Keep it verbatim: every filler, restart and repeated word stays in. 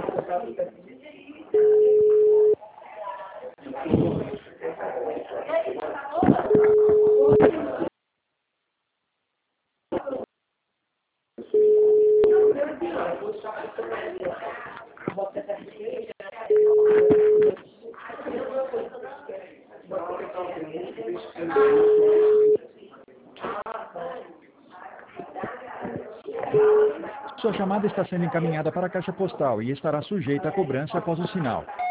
Sua chamada está sendo encaminhada para a caixa postal e estará sujeita a cobrança após o sinal.